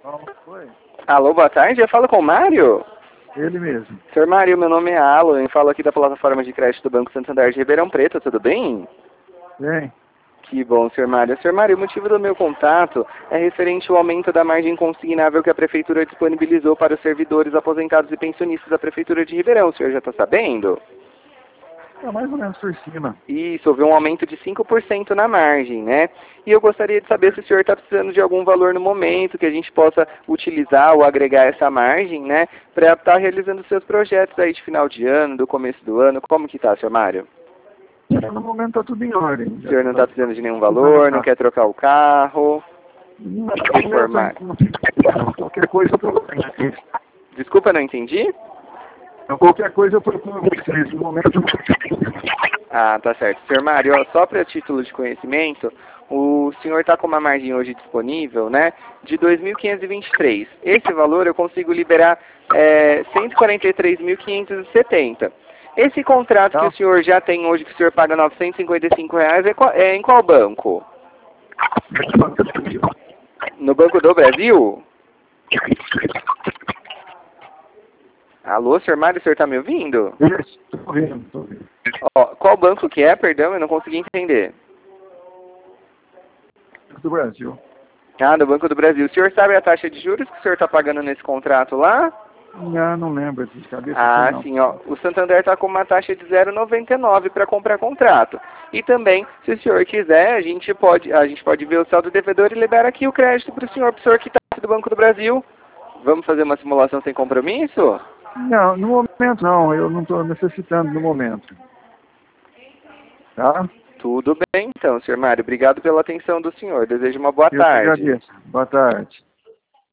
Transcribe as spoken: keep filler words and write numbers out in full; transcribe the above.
Oi, Alô, boa tarde, eu falo com o Mário? ele mesmo. Senhor Mário, meu nome é Alan, eu falo aqui da plataforma de crédito do Banco Santander de Ribeirão Preto, tudo bem? Bem, Que bom, senhor Mário. Senhor Mário, o motivo do meu contato é referente ao aumento da margem consignável que a Prefeitura disponibilizou para os servidores aposentados e pensionistas da Prefeitura de Ribeirão. O senhor já está sabendo? é mais ou menos por cima. Isso, houve um aumento de cinco por cento na margem, né? E eu gostaria de saber se o senhor está precisando de algum valor no momento que a gente possa utilizar ou agregar essa margem, né? Para estar realizando seus projetos aí de final de ano, do começo do ano. Como que tá, senhor Mário? No momento está tudo em ordem. O senhor não está precisando de nenhum valor, não quer trocar o carro, reformar? Qualquer coisa eu procuro. Desculpa, não entendi? Qualquer coisa eu procuro vocês. No momento eu Ah, tá certo. Senhor Mário, ó, só para título de conhecimento, o senhor está com uma margem hoje disponível, né, de dois mil quinhentos e vinte e três. Esse valor eu consigo liberar é, cento e quarenta e três mil quinhentos e setenta. Esse contrato que o senhor já tem hoje, que o senhor paga novecentos e cinquenta e cinco reais, é, qual- é em qual banco? No Banco do Brasil? Alô, senhor Mário, o senhor está me ouvindo? Estou vendo, estou vendo. Ó, qual banco que é, perdão, eu não consegui entender. Do Brasil. Ah, do Banco do Brasil. O senhor sabe a taxa de juros que o senhor está pagando nesse contrato lá? Não, não lembro de cabeça Ah, assim, não. sim, ó. O Santander está com uma taxa de zero vírgula noventa e nove para comprar contrato. E também, se o senhor quiser, a gente pode, a gente pode ver o saldo devedor e liberar aqui o crédito para o senhor, para o senhor que está do Banco do Brasil. Vamos fazer uma simulação sem compromisso? Não, no momento não, eu não estou necessitando no momento. Tá? Tudo bem, então, senhor Mário. Obrigado pela atenção do senhor. Desejo uma boa Eu te tarde. agradeço. Boa tarde.